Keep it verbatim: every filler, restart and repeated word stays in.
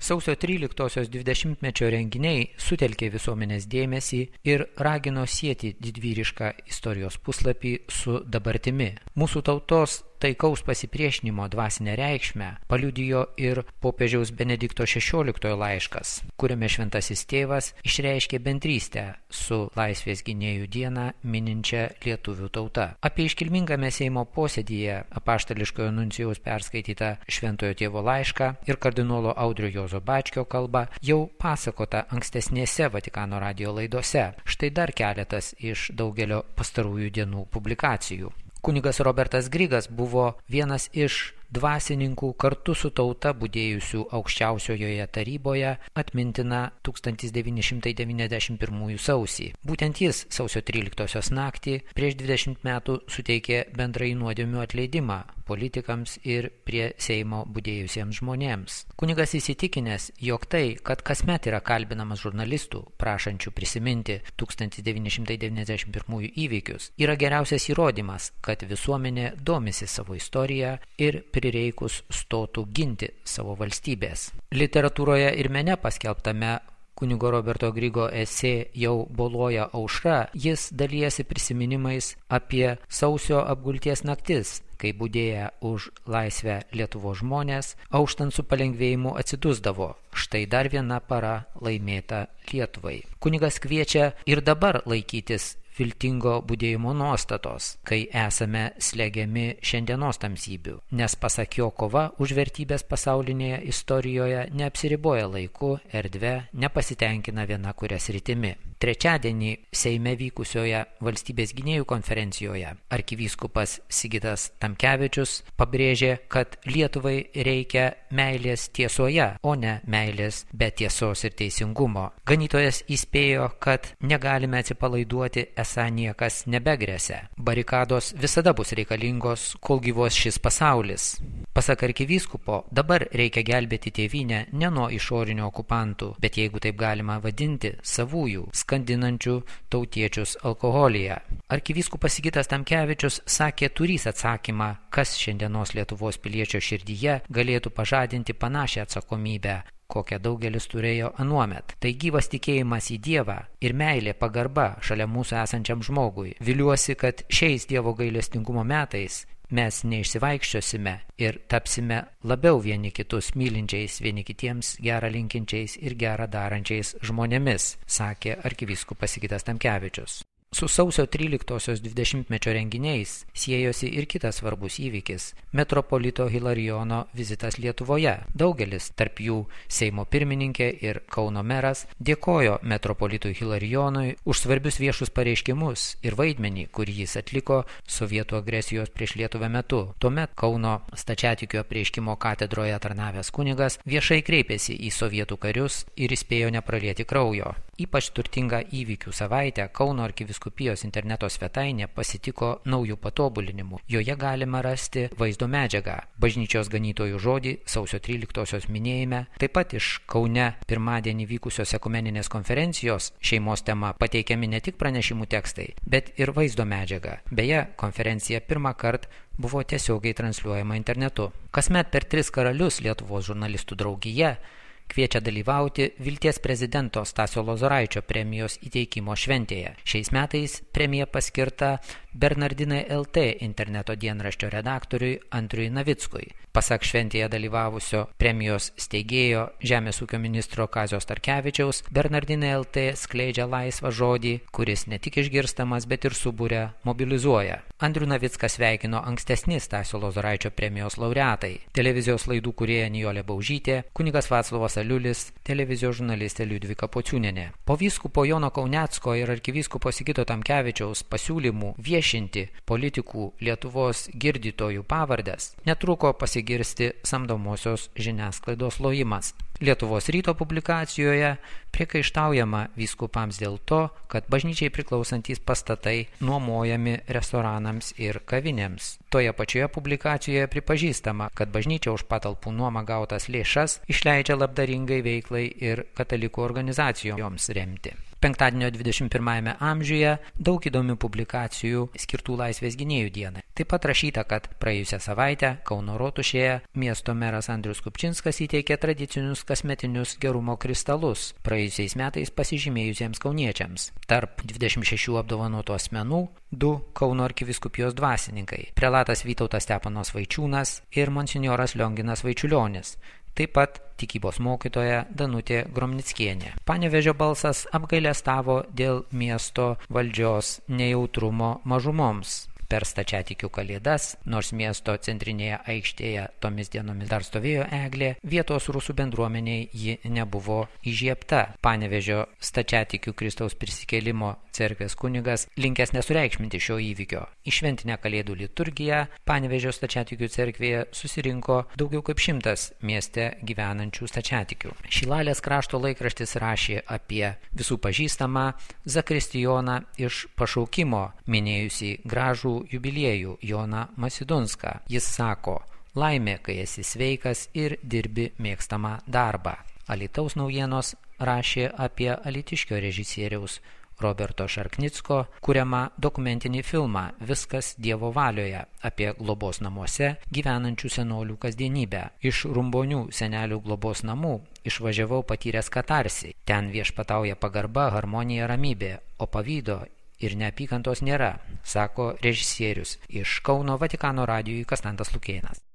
Sausio tryliktosios dvidešimtmečio renginiai sutelkė visuomenės dėmesį ir ragino sieti didvyrišką istorijos puslapį su dabartimi. Mūsų tautos taikaus pasipriešinimo dvasinę reikšmę paliudijo ir popiežiaus Benedikto šešioliktojo laiškas, kuriame šventasis tėvas išreiškė bendrystę su Laisvės gynėjų dieną mininčia lietuvių tauta. Apie iškilmingame Seimo posėdyje apaštališkojo nuncijaus perskaitytą šventojo tėvo laišką ir kardinolo Audrio Juozo Bačkio kalbą jau pasakota ankstesnėse Vatikano radijo laidose. Štai dar keletas iš daugelio pastarųjų dienų publikacijų. Kunigas Robertas Grigas buvo vienas iš dvasininkų kartu su tauta budėjusių aukščiausiojoje taryboje atmintina tūkstantis devyni šimtai devyniasdešimt pirmųjų sausį. Būtent jis sausio tryliktosios naktį prieš dvidešimt metų suteikė bendrai nuodėmių atleidimą politikams ir prie Seimo budėjusiems žmonėms. Kunigas įsitikinęs, jog tai, kad kasmet yra kalbinamas žurnalistų, prašančių prisiminti tūkstantis devyni šimtai devyniasdešimt pirmųjų įvykius, yra geriausias įrodymas, kad visuomenė domisi savo istoriją ir prireikus stotų ginti savo valstybės. Literatūroje ir mene paskelbtame kunigo Roberto Grigo esė Jau boluoja aušra, jis dalijasi prisiminimais apie sausio apgulties naktis, kai budėję už laisvę Lietuvos žmonės, auštant su palengvėjimu atsidusdavo. Štai dar viena para laimėta Lietuvai. Kunigas kviečia ir dabar laikytis viltingo budėjimo nuostatos, kai esame slegiami šiandienos tamsybių, nes pasak jo kova už vertybės pasaulinėje istorijoje neapsiriboja laiku, erdve, nepasitenkina viena kuria sritimi. Trečiadienį Seime vykusioje valstybės gynėjų konferencijoje arkivyskupas Sigitas Tamkevičius pabrėžė, kad Lietuvai reikia meilės tiesoje, o ne meilės be tiesos ir teisingumo. Ganytojas įspėjo, kad negalime atsipalaiduoti, esą niekas nebegresia. Barikados visada bus reikalingos, kol gyvos šis pasaulis. Pasak arkivyskupo, dabar reikia gelbėti tėvynę ne nuo išorinių okupantų, bet jeigu taip galima vadinti, savųjų, skandinančių tautiečius alkoholyje. Arkivyskupas Sigitas Tamkevičius sakė turys atsakymą, kas šiandienos Lietuvos piliečio širdyje galėtų pažadinti panašią atsakomybę, kokią daugelis turėjo anuomet. Tai gyvas tikėjimas į Dievą ir meilė pagarba šalia mūsų esančiam žmogui. Viliuosi, kad šiais Dievo gailestingumo metais mes neišsivaikščiosime ir tapsime labiau vieni kitus mylinčiais, vieni kitiems gerą linkinčiais ir gerą darančiais žmonėmis, sakė arkivyskupas Sigitas Tamkevičius. Su sausio tryliktosios dvidešimtmečio renginiais siejosi ir kitas svarbus įvykis – metropolito Hilarijono vizitas Lietuvoje. Daugelis, tarp jų Seimo pirmininkė ir Kauno meras, dėkojo metropolitui Hilarijonui už svarbius viešus pareiškimus ir vaidmenį, kurį jis atliko sovietų agresijos prieš Lietuvą metu. Tuomet Kauno stačiatikio apreiškimo katedroje tarnavęs kunigas viešai kreipėsi į sovietų karius ir įspėjo nepralieti kraujo. Ypač turtingą įvykių savaitę Kauno arkivyskupijos interneto svetainė pasitiko naujų patobulinimų. Joje galima rasti vaizdo medžiagą, bažnyčios ganytojų žodį sausio tryliktosios minėjime, taip pat iš Kaune pirmadienį vykusios ekumeninės konferencijos šeimos tema pateikiami ne tik pranešimų tekstai, bet ir vaizdo medžiaga. Beje, konferencija pirmą kartą buvo tiesiogiai transliuojama internetu. Kasmet per tris karalius Lietuvos žurnalistų draugija kviečia dalyvauti Vilties prezidento Stasio Lozoraičio premijos įteikimo šventėje. Šiais metais premija paskirta Bernardinai L T interneto dienraščio redaktoriui Andriui Navickui. Pasak šventėje dalyvavusio premijos steigėjo Žemės ūkio ministro Kazio Starkevičiaus, Bernardinai L T skleidžia laisvą žodį, kuris ne tik išgirstamas, bet ir suburia, mobilizuoja. Andrių Navicką sveikino ankstesni Stasio Lozoraičio premijos laureatai – televizijos laidų kūrėja Nijolė Baužytė, kunigas Vaclovas Aliulis, televizijos žurnalistė Liudvika Pociūnienė. Po vyskupo Jono Kaunecko ir arkivyskupo Sigito Tamkevičiaus pasiūlymų viešinti politikų Lietuvos girdytojų pavardes netruko pasigirsti samdomosios žiniasklaidos lojimas. Lietuvos ryto publikacijoje priekaištaujama vyskupams dėl to, kad bažnyčiai priklausantys pastatai nuomojami restoranams ir kavinėms. Toje pačioje publikacijoje pripažįstama, kad bažnyčia už patalpų nuomą gautas lėšas išleidžia labdaringai veiklai ir katalikų organizacijoms remti. Penktadienio dvidešimt pirmajame amžiuje daug įdomių publikacijų skirtų Laisvės gynėjų dienai. Taip pat rašyta, kad praėjusią savaitę Kauno Rotušėje miesto meras Andrius Kupčinskas įteikė tradicinius kasmetinius gerumo kristalus praėjusiais metais pasižymėjusiems kauniečiams. Tarp dvidešimt šešių apdovanotų asmenų du Kauno arkivyskupijos dvasininkai – prelatas Vytautas Steponas Vaičiūnas ir monsinjoras Lionginas Vaičiulionis. Taip pat tikybos mokytoja Danutė Gromnickienė. Panevėžio balsas apgailestavo dėl miesto valdžios nejautrumo mažumoms. Per stačiatikių kalėdas, nors miesto centrinėje aikštėje tomis dienomis dar stovėjo eglė, vietos rusų bendruomeniai ji nebuvo įžiebta. Panevėžio stačiatikių Kristaus prisikėlimo cerkvės kunigas linkęs nesureikšminti šio įvykio. Į šventinę kalėdų liturgiją Panevėžio stačiatikių cerkvėje susirinko daugiau kaip šimtas mieste gyvenančių stačiatikių. Šilalės krašto laikraštis rašė apie visų pažįstamą zakristijoną iš pašaukimo, minėjusi gražų jubiliejų Joną Masidunską. Jis sako: laimė, kai esi sveikas ir dirbi mėgstamą darbą. Alytaus naujienos rašė apie alytiškio režisieriaus Roberto Šarknicko kuriamą dokumentinį filmą Viskas Dievo valioje apie globos namuose gyvenančių senolių kasdienybę. Iš Rumbonių senelių globos namų išvažiavau patyręs katarsį. Ten viešpatauja pagarba, harmonija, ramybė, o pavydo ir neapykantos nėra, sako režisierius. Iš Kauno Vatikano radijui Kastantas Lukėnas.